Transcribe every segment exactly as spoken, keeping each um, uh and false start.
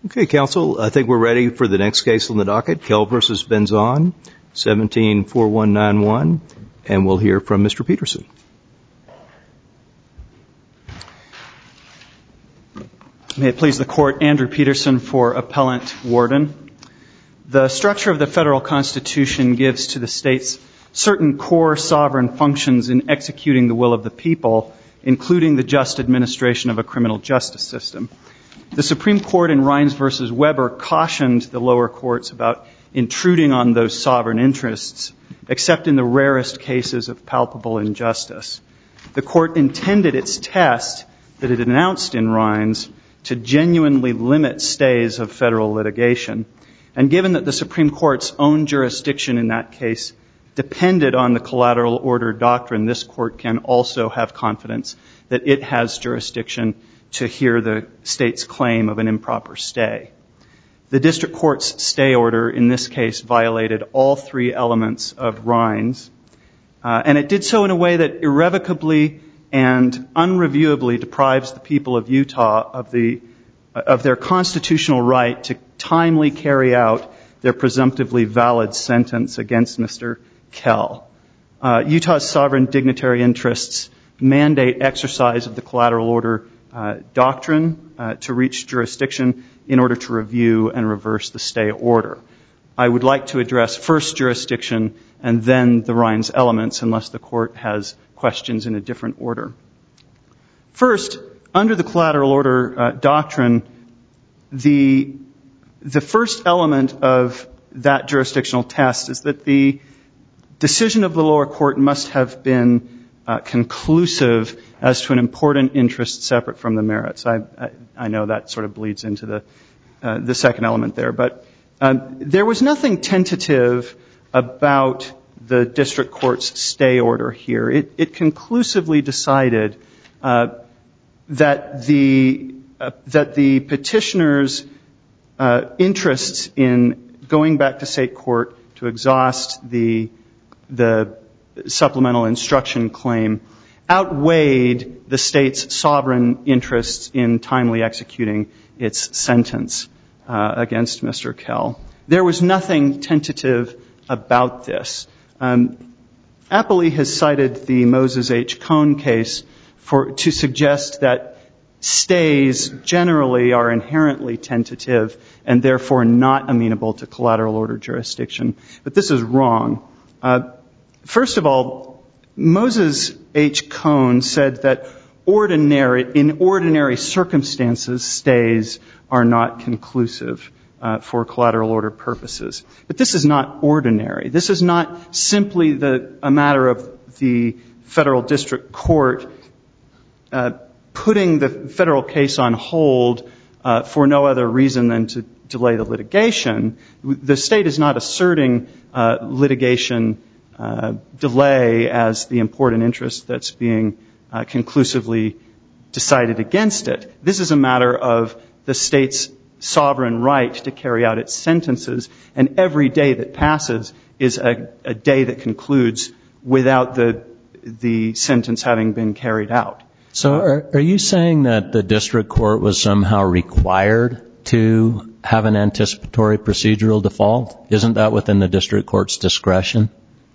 Okay, counsel, I think we're ready for the next case on the docket, Kell v. Benzon, seventeen four one nine one, and we'll hear from Mister Peterson. May it please the Court, Andrew Peterson for Appellant Warden. The structure of the federal Constitution gives to the states certain core sovereign functions in executing the will of the people, including the just administration of a criminal justice system. The Supreme Court in Rines v. Weber cautioned the lower courts about intruding on those sovereign interests, except in the rarest cases of palpable injustice. The Court intended its test that it announced in Rines to genuinely limit stays of federal litigation. And given that the Supreme Court's own jurisdiction in that case depended on the collateral order doctrine, this Court can also have confidence that it has jurisdiction to hear the state's claim of an improper stay. The district court's stay order in this case violated all three elements of Rines, uh, and it did so in a way that irrevocably and unreviewably deprives the people of Utah of the of their constitutional right to timely carry out their presumptively valid sentence against Mister Kell. Uh, Utah's sovereign dignitary interests mandate exercise of the collateral order uh, doctrine uh, to reach jurisdiction in order to review and reverse the stay order. I would like to address first jurisdiction and then the Rines elements, unless the Court has questions in a different order. First, under the collateral order uh, doctrine, the the first element of that jurisdictional test is that the decision of the lower court must have been uh, conclusive as to an important interest separate from the merits. I, I, I know that sort of bleeds into the uh, the second element there, but um, there was nothing tentative about the district court's stay order here. It, it conclusively decided uh, that the uh, that the petitioner's uh, interests in going back to state court to exhaust the the supplemental instruction claim outweighed the state's sovereign interests in timely executing its sentence uh, against Mister Kell. There was nothing tentative about this. Um, Appley has cited the Moses H. Cone case for to suggest that stays generally are inherently tentative and therefore not amenable to collateral order jurisdiction. But this is wrong. Uh, first of all, Moses H. Cone said that ordinary, in ordinary circumstances, stays are not conclusive uh, for collateral order purposes. But this is not ordinary. This is not simply the, a matter of the federal district court uh, putting the federal case on hold uh, for no other reason than to delay the litigation. The state is not asserting uh, litigation Uh, delay as the important interest that's being uh, conclusively decided against it. This is a matter of the state's sovereign right to carry out its sentences, and every day that passes is a, a day that concludes without the the sentence having been carried out. So are, are you saying that the district court was somehow required to have an anticipatory procedural default? Isn't that within the district court's discretion?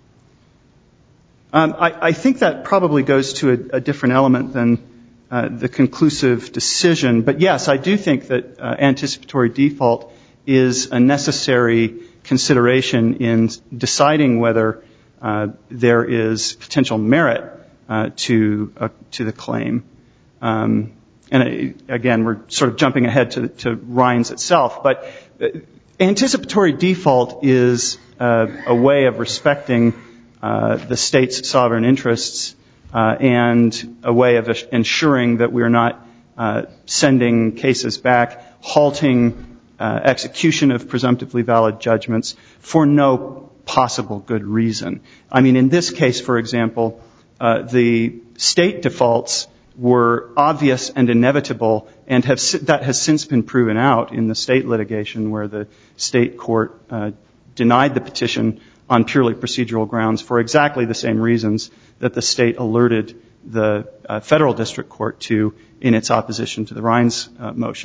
Um, I, I think that probably goes to a, a different element than uh, the conclusive decision. But yes, I do think that uh, anticipatory default is a necessary consideration in deciding whether uh, there is potential merit uh, to uh, to the claim. Um, and uh, again, we're sort of jumping ahead to, to Rines itself. But uh, anticipatory default is uh, a way of respecting Uh, the state's sovereign interests uh, and a way of ensuring that we are not uh, sending cases back, halting uh, execution of presumptively valid judgments for no possible good reason. I mean, in this case, for example, uh, the state defaults were obvious and inevitable, and have that has since been proven out in the state litigation where the state court uh, denied the petition on purely procedural grounds for exactly the same reasons that the state alerted the uh, federal district court to in its opposition to the Rines uh, motion.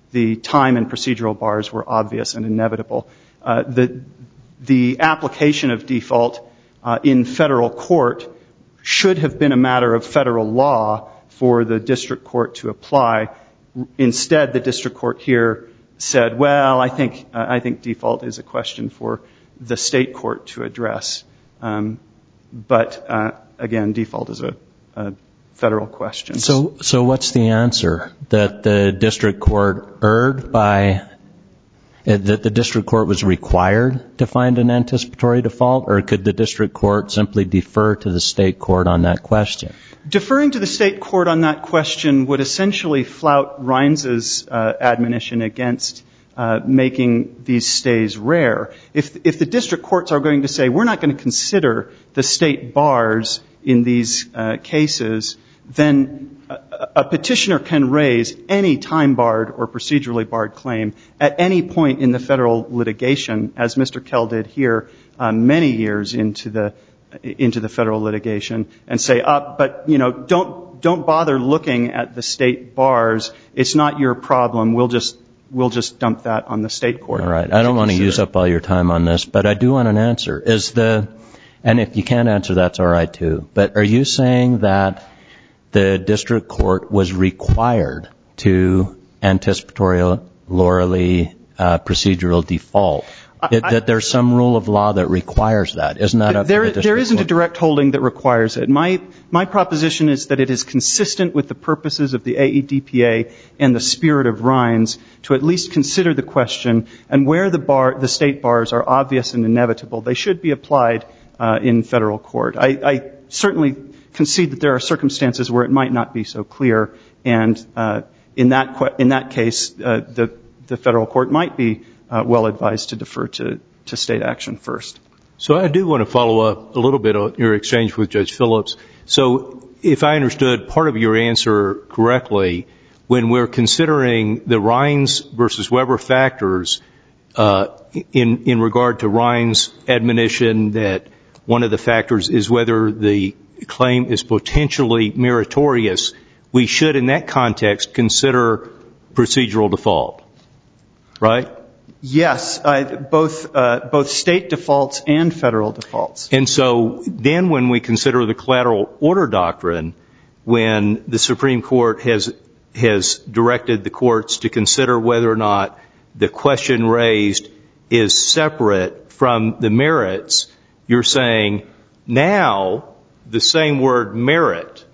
the time and procedural bars were obvious and inevitable. Uh, the, the application of default uh, in federal court should have been a matter of federal law for the district court to apply. Instead, the district court here said, well, I think, uh, I think default is a question for the state court to address. Um, but, uh, again, default is a, a federal question. So, so what's the answer? That the district court erred by, that the district court was required to find an anticipatory default, or could the district court simply defer to the state court on that question? Deferring to the state court on that question would essentially flout Rines's uh, admonition against uh, making these stays rare. If, if the district courts are going to say, we're not going to consider the state bars in these uh, cases, then a, a petitioner can raise any time-barred or procedurally barred claim at any point in the federal litigation, as Mister Kell did here uh, many years into the into the federal litigation, and say, uh, but, you know, don't don't bother looking at the state bars. It's not your problem. We'll just we'll just dump that on the state court. All right. I don't want to use up all your time on this, but I do want an answer. Is the, and if you can't answer, that's all right too. But are you saying that the district court was required to anticipatorily uh, procedural default? It, that there's some rule of law that requires that. Isn't that up there, to the district There isn't court? a direct holding that requires it. My, my proposition is that it is consistent with the purposes of the A E D P A and the spirit of Rines to at least consider the question, and where the bar, the state bars are obvious and inevitable, they should be applied uh, in federal court. I, I certainly concede that there are circumstances where it might not be so clear, and uh, in that que- in that case, uh, the the federal court might be Uh, well advised to defer to, to state action first. So I do want to follow up a little bit on your exchange with Judge Phillips. So if I understood part of your answer correctly, when we're considering the Rines versus Weber factors uh, in, in regard to Rines' admonition that one of the factors is whether the claim is potentially meritorious, we should in that context consider procedural default, right? Yes, uh, both uh, both state defaults and federal defaults. And so then when we consider the collateral order doctrine, when the Supreme Court has has directed the courts to consider whether or not the question raised is separate from the merits, you're saying now the same word merit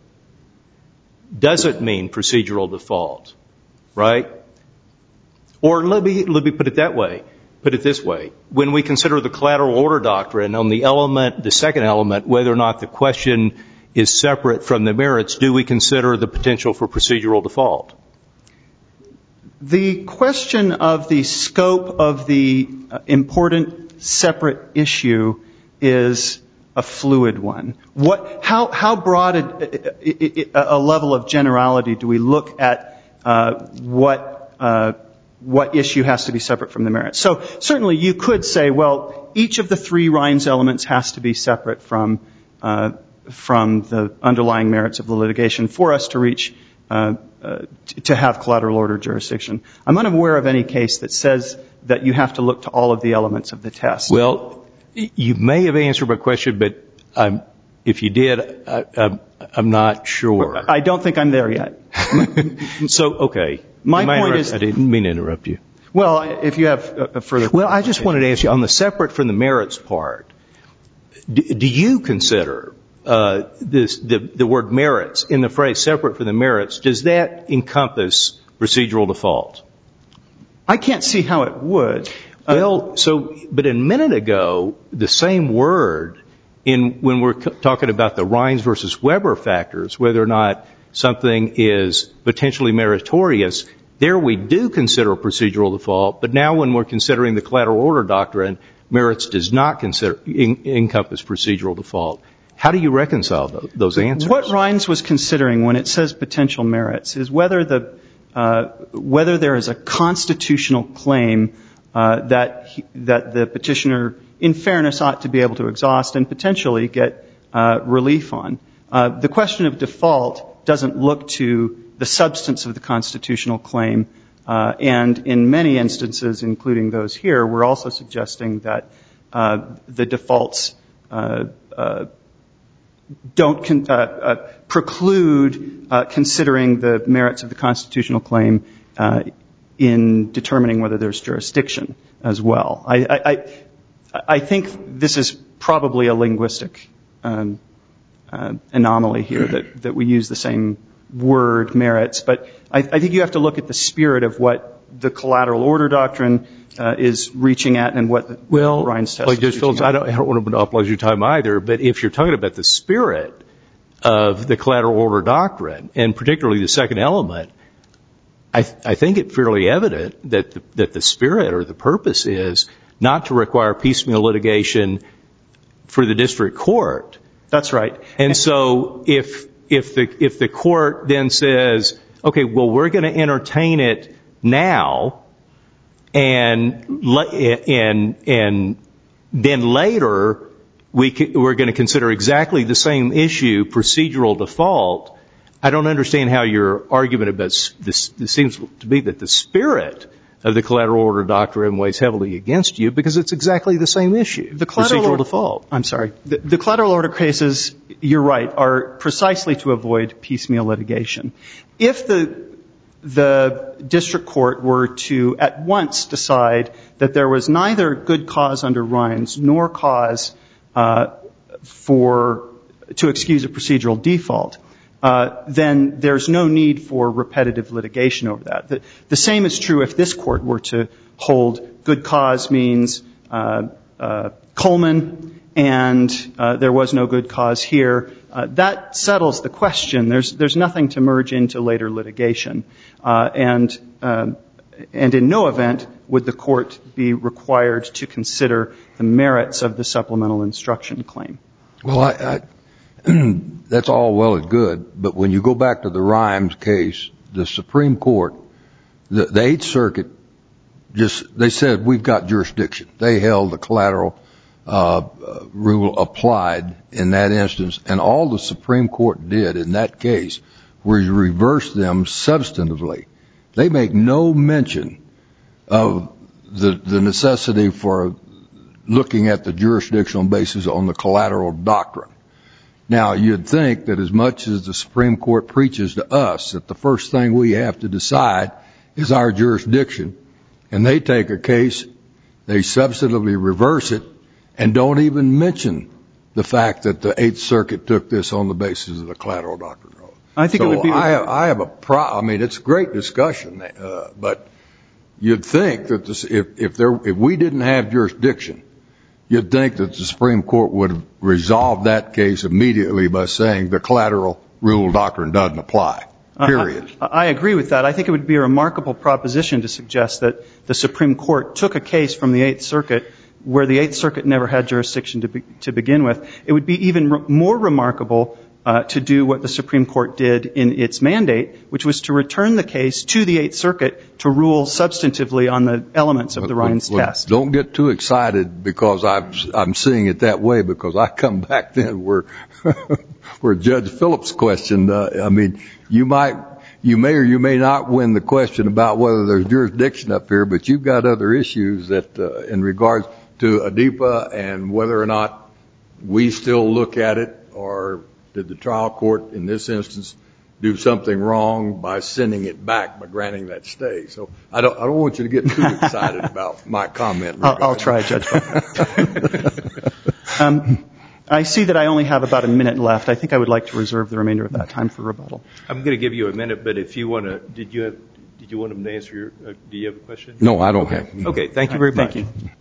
doesn't mean procedural default, right? Or let me, let me put it that way, put it this way. When we consider the collateral order doctrine on the element, the second element, whether or not the question is separate from the merits, do we consider the potential for procedural default? The question of the scope of the important separate issue is a fluid one. What, how, how broad a, a, a level of generality do we look at uh, what uh, what issue has to be separate from the merits? So certainly you could say, well, each of the three Rines elements has to be separate from uh, from the underlying merits of the litigation for us to reach uh, uh, to have collateral order jurisdiction. I'm unaware of any case that says that you have to look to all of the elements of the test. Well, you may have answered my question, but um, if you did, I, I'm, I'm not sure. I don't think I'm there yet. So, okay. My point is, I didn't mean to interrupt you. Well, if you have a, a further. Well, I just wanted to ask you on the separate from the merits part. Do, do you consider uh, this the, the word merits in the phrase separate from the merits? Does that encompass procedural default? I can't see how it would. Uh, well, so but a minute ago, the same word in when we're talking about the Rines versus Weber factors, whether or not something is potentially meritorious, there we do consider procedural default, but now when we're considering the collateral order doctrine, merits does not consider, in, encompass procedural default. How do you reconcile those, those answers? What Rines was considering when it says potential merits is whether the uh, whether there is a constitutional claim uh, that he, that the petitioner, in fairness, ought to be able to exhaust and potentially get uh, relief on. Uh, the question of default doesn't look to the substance of the constitutional claim Uh, and in many instances, including those here, we're also suggesting that uh, the defaults uh, uh, don't con- uh, uh, preclude uh, considering the merits of the constitutional claim uh, in determining whether there's jurisdiction as well. I, I, I, I think this is probably a linguistic um, uh, anomaly here that, that we use the same word, merits, but I, I think you have to look at the spirit of what the collateral order doctrine uh, is reaching at and what the well, Ryan's test like is Judge Phillips, I don't, I don't want to monopolize your time either, but if you're talking about the spirit of the collateral order doctrine, and particularly the second element, I, th- I think it's fairly evident that the, that the spirit or the purpose is not to require piecemeal litigation for the district court. That's right. And so if if the if the court then says, okay, well, we're going to entertain it now, and and and then later we c- we're going to consider exactly the same issue, procedural default, I don't understand how your argument about this, this seems to be that the spirit of the collateral order doctrine weighs heavily against you, because it's exactly the same issue, the procedural order, default. I'm sorry. The, the collateral order cases, you're right, are precisely to avoid piecemeal litigation. If the the district court were to at once decide that there was neither good cause under Rhines nor cause uh, for to excuse a procedural default, Uh, then there's no need for repetitive litigation over that. The, the same is true if this court were to hold good cause means uh, uh, Coleman and uh, there was no good cause here. Uh, that settles the question. There's there's nothing to merge into later litigation, uh, and uh, and in no event would the court be required to consider the merits of the supplemental instruction claim. Well, I. I that's all well and good, but when you go back to the Rhymes case, the Supreme Court, the, the Eighth Circuit, just they said we've got jurisdiction. They held the collateral uh, rule applied in that instance, and all the Supreme Court did in that case was reverse them substantively. They make no mention of the the necessity for looking at the jurisdictional basis on the collateral doctrine. Now, you'd think that as much as the Supreme Court preaches to us that the first thing we have to decide is our jurisdiction, and they take a case, they substantively reverse it, and don't even mention the fact that the Eighth Circuit took this on the basis of the collateral doctrine. I think so it would be. I have, I have a pro. I mean, it's a great discussion, uh, but you'd think that this, if if there if we didn't have jurisdiction, you'd think that the Supreme Court would have resolved that case immediately by saying the collateral rule doctrine doesn't apply, period. Uh, I, I agree with that. I think it would be a remarkable proposition to suggest that the Supreme Court took a case from the Eighth Circuit where the Eighth Circuit never had jurisdiction to, be, to begin with. It would be even re- more remarkable uh, to do what the Supreme Court did in its mandate, which was to return the case to the Eighth Circuit to rule substantively on the elements of the Rhines well, test. Don't get too excited because I'm, I'm seeing it that way, because I come back then where, where Judge Phillips questioned, uh, I mean, you might, you may or you may not win the question about whether there's jurisdiction up here, but you've got other issues that, uh, in regards to A D P A and whether or not we still look at it, or did the trial court in this instance do something wrong by sending it back by granting that stay. So I don't I don't want you to get too excited about my comment. I'll, I'll try, Judge. um, I see that I only have about a minute left. I think I would like to reserve the remainder of that time for rebuttal. I'm going to give you a minute, but if you want to, did you have, did you want him to answer your, uh, do you have a question? No, I don't okay. have. Okay, thank you very much. Thank you.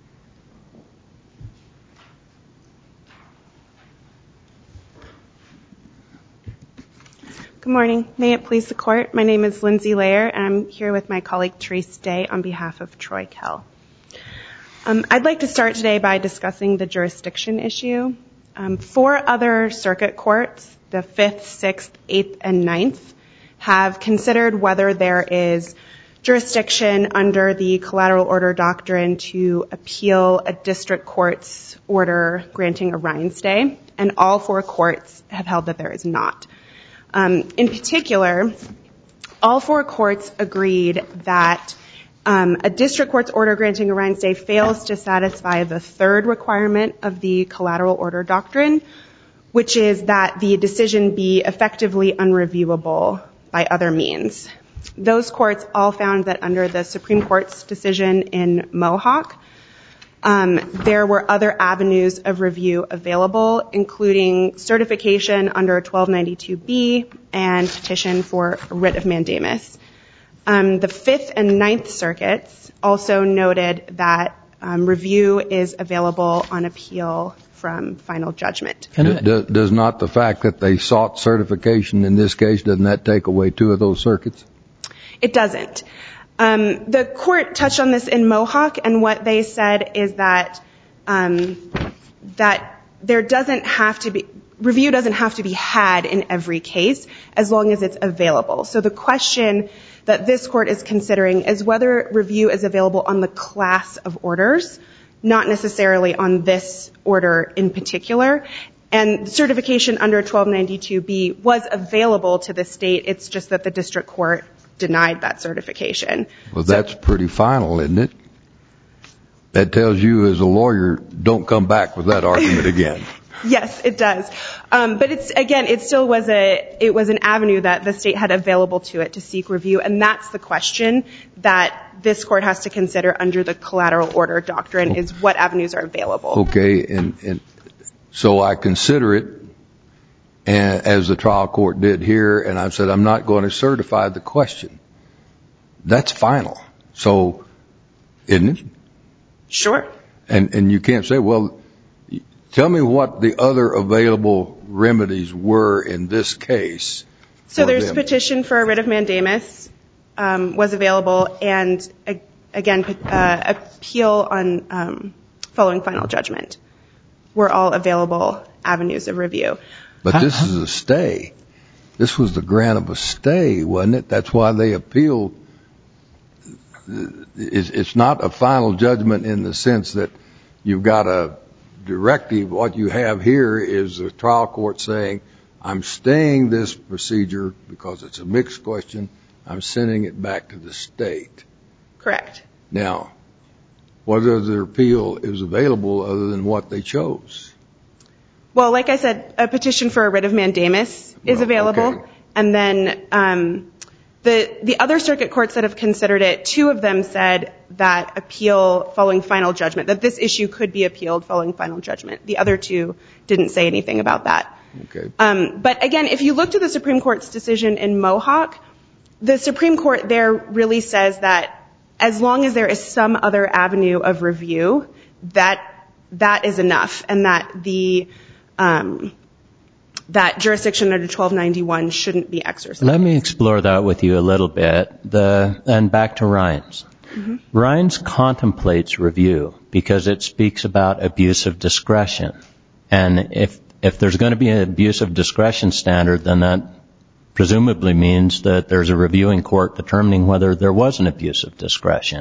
Good morning. May it please the Court. My name is Lindsay Layer, and I'm here with my colleague Therese Day on behalf of Troy Kell. Um, I'd like to start today by discussing the jurisdiction issue. Um, four other circuit courts, the Fifth, Sixth, Eighth, and Ninth, have considered whether there is jurisdiction under the collateral order doctrine to appeal a district court's order granting a Rhine stay, and all four courts have held that there is not. Um, in particular, all four courts agreed that um, a district court's order granting a Ryan stay fails to satisfy the third requirement of the collateral order doctrine, which is that the decision be effectively unreviewable by other means. Those courts all found that under the Supreme Court's decision in Mohawk, um, there were other avenues of review available, including certification under twelve ninety-two B and petition for a writ of mandamus. Um, the Fifth and Ninth Circuits also noted that um, review is available on appeal from final judgment. Does, does not the fact that they sought certification in this case, doesn't that take away two of those circuits? It doesn't. Um, the court touched on this in Mohawk, and what they said is that um, that there doesn't have to be review doesn't have to be had in every case as long as it's available. So the question that this court is considering is whether review is available on the class of orders, not necessarily on this order in particular. And certification under twelve ninety-two B was available to the state. It's just that the district court denied that certification. Well, that's so, pretty final, isn't it? That tells you as a lawyer, don't come back with that argument again. Yes, it does. Um, but it's, again, it still was a, it was an avenue that the state had available to it to seek review, and that's the question that this court has to consider under the collateral order doctrine, is what avenues are available. Okay, and, and so I consider it, and as the trial court did here, and I've said I'm not going to certify the question. That's final. So, isn't it? Sure. And and you can't say, well, tell me what the other available remedies were in this case. So there's them. Petition for a writ of mandamus um, was available, and uh, again, uh, appeal on um, following final judgment were all available avenues of review. But this is a stay. This was the grant of a stay, wasn't it? That's why they appealed. It's not a final judgment in the sense that you've got a directive. What you have here is the trial court saying, I'm staying this procedure because it's a mixed question. I'm sending it back to the state. Correct. Now, what other appeal is available other than what they chose? Well, like I said, a petition for a writ of mandamus is well, available. Okay. And then um, the the other circuit courts that have considered it, two of them said that appeal following final judgment, that this issue could be appealed following final judgment. The other two didn't say anything about that. Okay. Um, but again, if you look to the Supreme Court's decision in Mohawk, the Supreme Court there really says that as long as there is some other avenue of review, that that is enough, and that the um, that jurisdiction under twelve ninety-one shouldn't be exercised. Let me explore that with you a little bit. The and back to Rhines. Mm-hmm. Rhines contemplates review because it speaks about abuse of discretion, and if if there's going to be an abuse of discretion standard, then that presumably means that there's a reviewing court determining whether there was an abuse of discretion.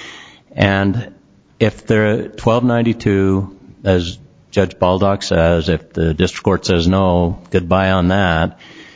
And if the twelve ninety-two, as Judge Baldock says, if the district court says no, goodbye on that,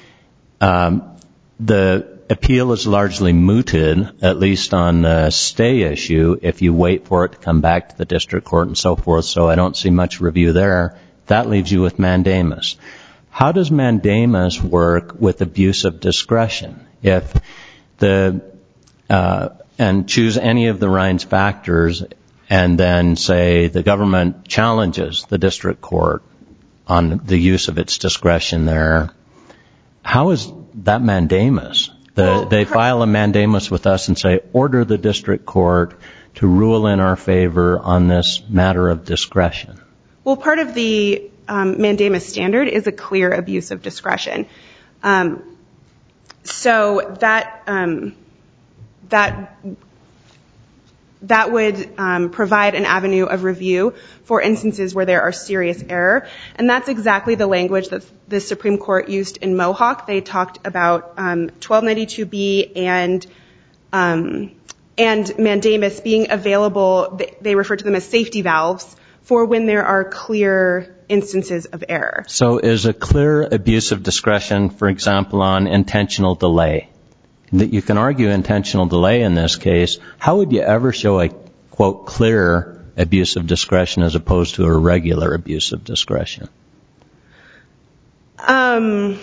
um, the appeal is largely mooted, at least on the stay issue, if you wait for it to come back to the district court and so forth, so I don't see much review there. That leaves you with mandamus. How does mandamus work with abuse of discretion? If the, uh, and choose any of the Rhines factors and then say the government challenges the district court on the use of its discretion there, how is that mandamus? The, they file a mandamus with us and say, order the district court to rule in our favor on this matter of discretion. Well, part of the um, mandamus standard is a clear abuse of discretion. Um, so that um, that that would um, provide an avenue of review for instances where there are serious error, and that's exactly the language that the Supreme Court used in Mohawk. They talked about um, twelve ninety-two B and um, and mandamus being available. They, they refer to them as safety valves for when there are clear instances of error. So is a clear abuse of discretion, for example, on intentional delay? that you can argue intentional delay in this case, how would you ever show a, quote, clear abuse of discretion as opposed to a regular abuse of discretion? Um,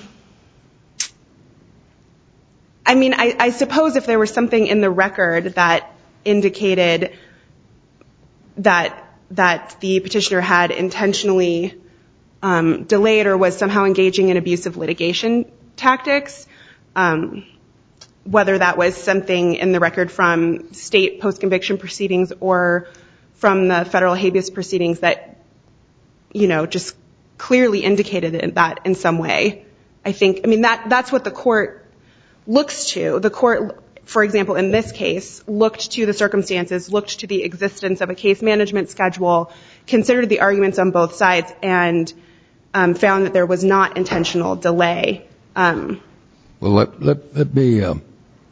I mean, I, I suppose if there was something in the record that indicated that that the petitioner had intentionally um, delayed or was somehow engaging in abusive litigation tactics, um, whether that was something in the record from state post-conviction proceedings or from the federal habeas proceedings that, you know, just clearly indicated that in some way. I think, I mean, that that's what the court looks to. The court, for example, in this case, looked to the circumstances, looked to the existence of a case management schedule, considered the arguments on both sides, and um, found that there was not intentional delay. Um, well, let, let, let me, um,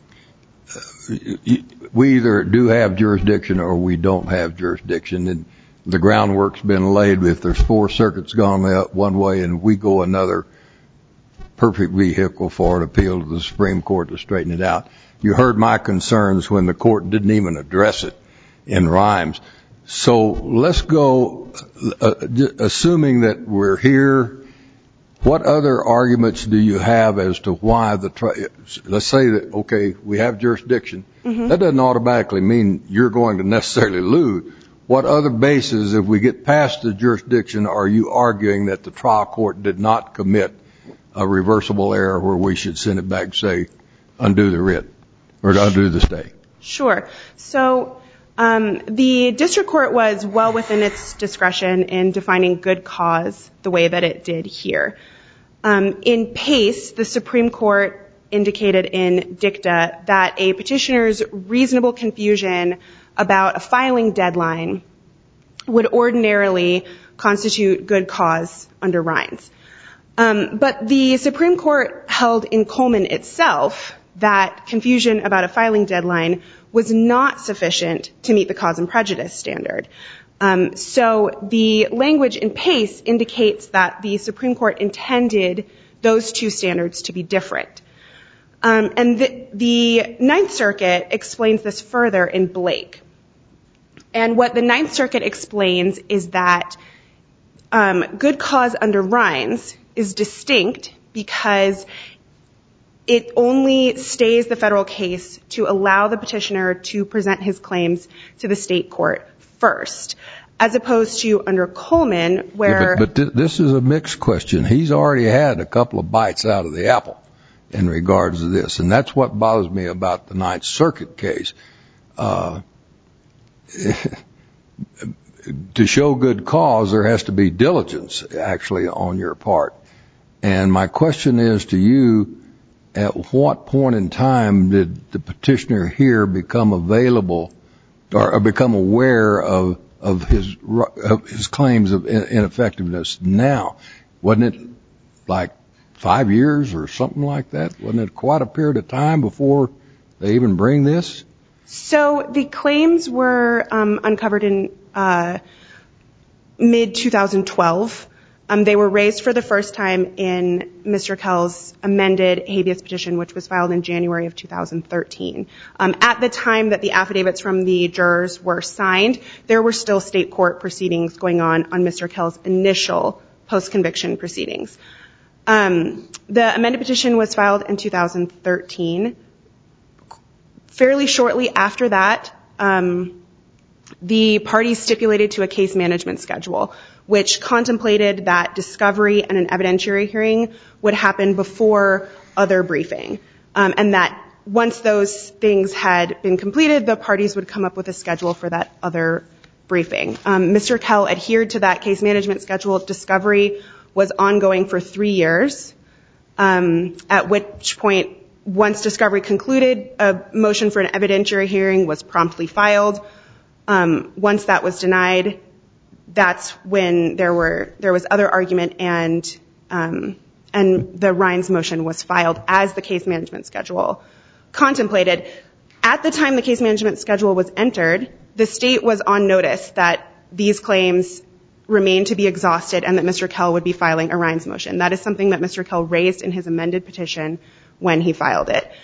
we either do have jurisdiction or we don't have jurisdiction, and the groundwork's been laid. If there's four circuits gone out one way and we go another, perfect vehicle for an appeal to the Supreme Court to straighten it out. You heard my concerns when the court didn't even address it in Rimes. So let's go, uh, assuming that we're here, what other arguments do you have as to why the, tri- let's say that, okay, we have jurisdiction. Mm-hmm. That doesn't automatically mean you're going to necessarily lose. What other bases, if we get past the jurisdiction, are you arguing that the trial court did not commit a reversible error where we should send it back, say, undo the writ or to undo the stay? Sure. So um, the district court was well within its discretion in defining good cause the way that it did here. Um, in Pace, the Supreme Court indicated in dicta that a petitioner's reasonable confusion about a filing deadline would ordinarily constitute good cause under Rimes. Um, but the Supreme Court held in Coleman itself that confusion about a filing deadline was not sufficient to meet the cause and prejudice standard. Um, so the language in Pace indicates that the Supreme Court intended those two standards to be different. Um, and the, the Ninth Circuit explains this further in Blake. And what the Ninth Circuit explains is that um, good cause under Rimes is distinct because it only stays the federal case to allow the petitioner to present his claims to the state court first, as opposed to under Coleman, where... Yeah, but but th- this is a mixed question. He's already had a couple of bites out of the apple in regards to this, and that's what bothers me about the Ninth Circuit case. Uh, to show good cause, there has to be diligence, actually, on your part. And my question is to you, at what point in time did the petitioner here become available or, or become aware of of his of his claims of ineffectiveness now? Wasn't it like five years or something like that? Wasn't it quite a period of time before they even bring this? So the claims were um, uncovered in uh, mid twenty twelve. Um, they were raised for the first time in Mister Kell's amended habeas petition, which was filed in January of two thousand thirteen. Um, at the time that the affidavits from the jurors were signed, there were still state court proceedings going on on Mister Kell's initial post-conviction proceedings. Um, the amended petition was filed in two thousand thirteen. Fairly shortly after that, um, the parties stipulated to a case management schedule, which contemplated that discovery and an evidentiary hearing would happen before other briefing, um, and that once those things had been completed, the parties would come up with a schedule for that other briefing. Um, Mister Kell adhered to that case management schedule. Discovery was ongoing for three years, um, at which point, once discovery concluded, a motion for an evidentiary hearing was promptly filed. Um, once that was denied, that's when there were there was other argument, and um, and the Rines motion was filed as the case management schedule contemplated. At the time the case management schedule was entered, the state was on notice that these claims remained to be exhausted and that Mister Kell would be filing a Rines motion. That is something that Mister Kell raised in his amended petition when he filed it.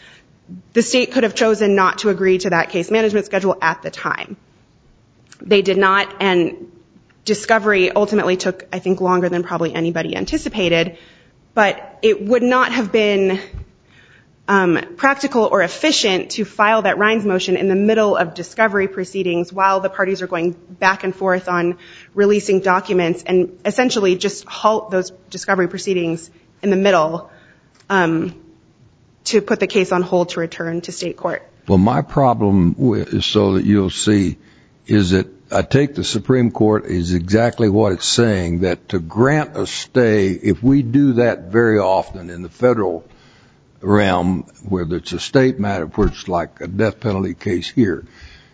the state could have chosen not to agree to that case management schedule at the time. They did not, and discovery ultimately took, I think, longer than probably anybody anticipated, but it would not have been um, practical or efficient to file that Rines motion in the middle of discovery proceedings while the parties are going back and forth on releasing documents, and essentially just halt those discovery proceedings in the middle um, to put the case on hold to return to state court. Well, my problem with, is so that you'll see, is that I take the Supreme Court is exactly what it's saying, that to grant a stay, if we do that very often in the federal realm, where it's a state matter, where it's like a death penalty case here,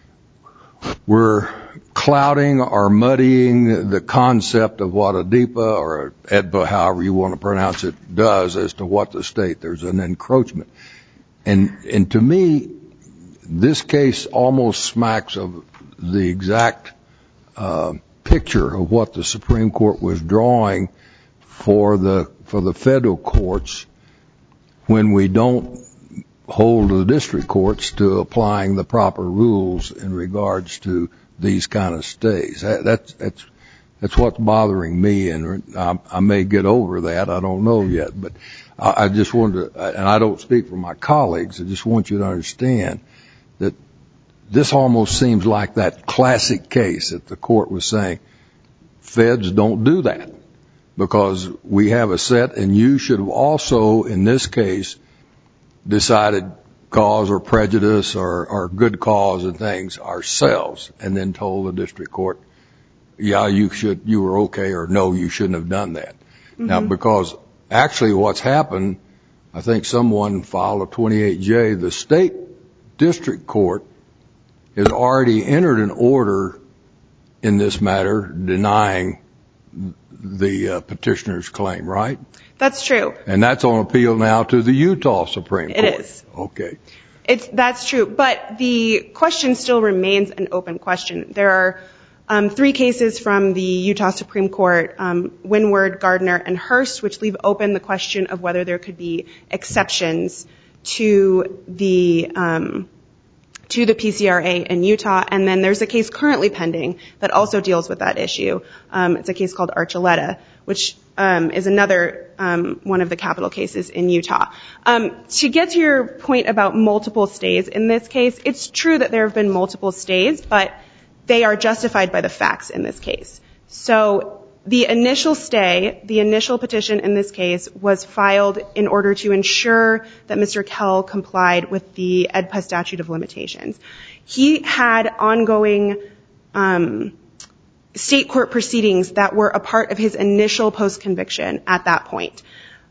we're clouding or muddying the concept of what a D P A or E D P A, however you want to pronounce it, does as to what the state. There's an encroachment. And, and to me, this case almost smacks of the exact uh, picture of what the Supreme Court was drawing for the for the federal courts when we don't hold the district courts to applying the proper rules in regards to these kind of stays. That, that's that's that's what's bothering me, and I, I may get over that. I don't know yet, but I, I just wanted to, and I don't speak for my colleagues. I just want you to understand that this almost seems like that classic case that the court was saying, feds don't do that because we have a set, and you should have also, in this case, decided cause or prejudice or, or good cause and things ourselves, and then told the district court, yeah, you should, you were okay, or no, you shouldn't have done that. Mm-hmm. Now, because actually what's happened, I think someone filed a twenty-eight J, the state district court has already entered an order in this matter denying the uh, petitioner's claim, right? That's true. And that's on appeal now to the Utah Supreme Court. It is. Okay. It's, that's true. But the question still remains an open question. There are um, three cases from the Utah Supreme Court, um, Windward, Gardner, and Hurst, which leave open the question of whether there could be exceptions to the um, to the P C R A in Utah. And then there's a case currently pending that also deals with that issue. Um, it's a case called Archuleta, which um, is another um, one of the capital cases in Utah. Um, to get to your point about multiple stays in this case, it's true that there have been multiple stays, but they are justified by the facts in this case. So the initial stay, the initial petition in this case, was filed in order to ensure that Mister Kell complied with the E D P A statute of limitations. He had ongoing um, state court proceedings that were a part of his initial post-conviction at that point.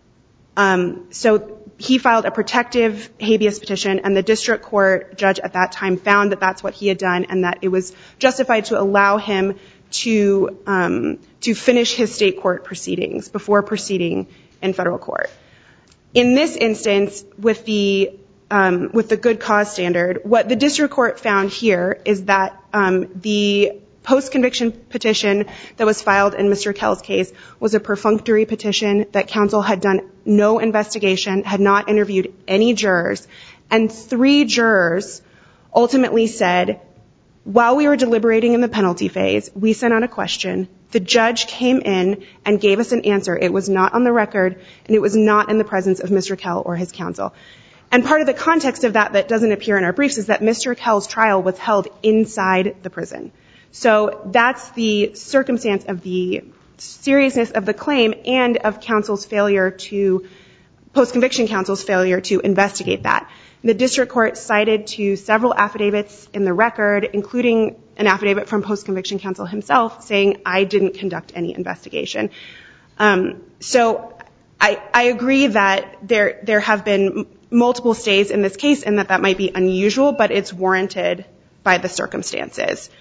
Um, so he filed a protective habeas petition, and the district court judge at that time found that that's what he had done and that it was justified to allow him to um, to finish his state court proceedings before proceeding in federal court. In this instance, with the um, with the good cause standard, what the district court found here is that um, the post-conviction petition that was filed in Mister Kell's case was a perfunctory petition, that counsel had done no investigation, had not interviewed any jurors, and three jurors ultimately said, while we were deliberating in the penalty phase, we sent out a question. The judge came in and gave us an answer. It was not on the record, and it was not in the presence of Mister Kell or his counsel. And part of the context of that that doesn't appear in our briefs is that Mister Kell's trial was held inside the prison. So that's the circumstance of the seriousness of the claim and of counsel's failure to, post-conviction counsel's failure to investigate that. The district court cited to several affidavits in the record, including an affidavit from post-conviction counsel himself saying, I didn't conduct any investigation. Um, so I, I agree that there, there have been multiple stays in this case and that that might be unusual, but it's warranted by the circumstances.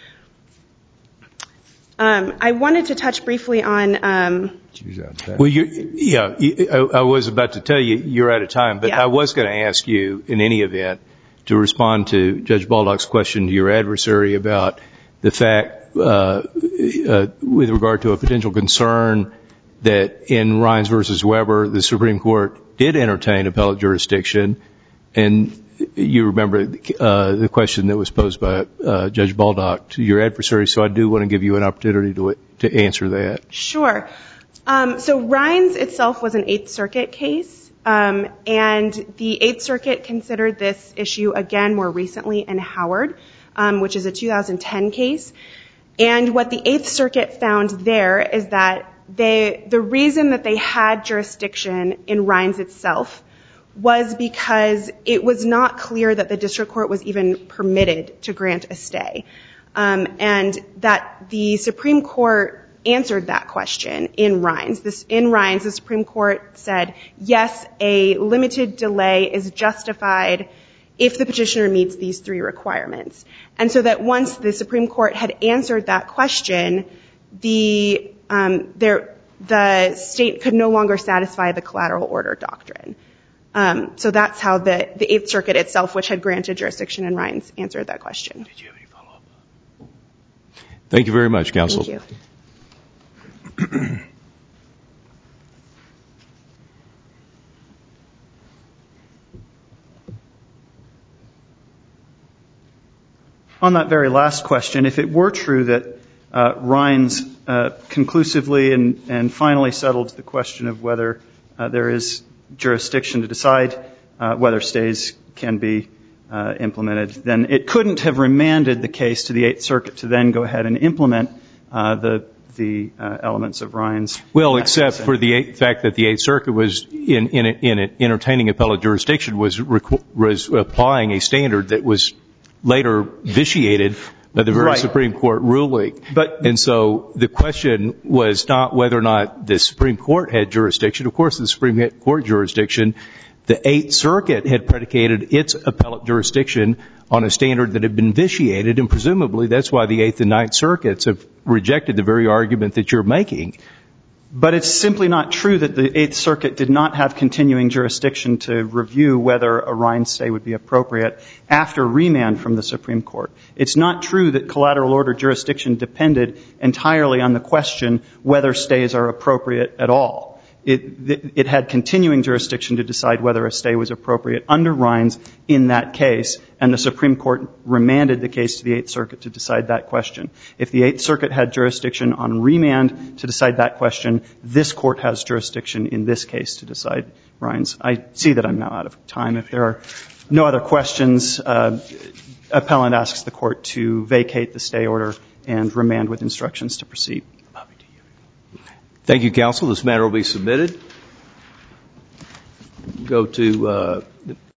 Um, I wanted to touch briefly on. Um, well, you, yeah, I, I was about to tell you you're out of time, but yeah. I was going to ask you, in any event, to respond to Judge Baldock's question to your adversary about the fact, uh, uh, with regard to a potential concern that in Rines versus Weber, the Supreme Court did entertain appellate jurisdiction, and you remember uh, the question that was posed by uh, Judge Baldock to your adversary, so I do want to give you an opportunity to to answer that. Sure. Um, so Rines itself was an Eighth Circuit case, um, and the Eighth Circuit considered this issue again more recently in Howard, um, which is a two thousand ten case. And what the Eighth Circuit found there is that they, the reason that they had jurisdiction in Rines itself was because it was not clear that the district court was even permitted to grant a stay. Um, and that the Supreme Court answered that question in Rines. This, in Rines, the Supreme Court said, yes, a limited delay is justified if the petitioner meets these three requirements. And so that once the Supreme Court had answered that question, the, um, there, the state could no longer satisfy the collateral order doctrine. Um, so that's how the, the Eighth Circuit itself, which had granted jurisdiction in Rines, answered that question. Did you have any follow-up? Thank you very much, counsel. Thank you. On that very last question, if it were true that uh, Rines uh, conclusively and, and finally settled the question of whether uh, there is jurisdiction to decide uh, whether stays can be uh, implemented, then it couldn't have remanded the case to the Eighth Circuit to then go ahead and implement uh, the the uh, elements of Rines. Well, except for the eight, fact that the Eighth Circuit was in in, in it, entertaining appellate jurisdiction was requ- was applying a standard that was later vitiated by the very right. Supreme Court ruling. But, and so the question was not whether or not the Supreme Court had jurisdiction. Of course, the Supreme Court jurisdiction, the Eighth Circuit had predicated its appellate jurisdiction on a standard that had been vitiated, and presumably that's why the Eighth and Ninth Circuits have rejected the very argument that you're making. But it's simply not true that the Eighth Circuit did not have continuing jurisdiction to review whether a Rines stay would be appropriate after remand from the Supreme Court. It's not true that collateral order jurisdiction depended entirely on the question whether stays are appropriate at all. It, it had continuing jurisdiction to decide whether a stay was appropriate under Rines in that case, and the Supreme Court remanded the case to the Eighth Circuit to decide that question. If the Eighth Circuit had jurisdiction on remand to decide that question, this Court has jurisdiction in this case to decide Rines. I see that I'm now out of time. If there are no other questions, uh, appellant asks the Court to vacate the stay order and remand with instructions to proceed. Thank you, counsel. This matter will be submitted. Go to uh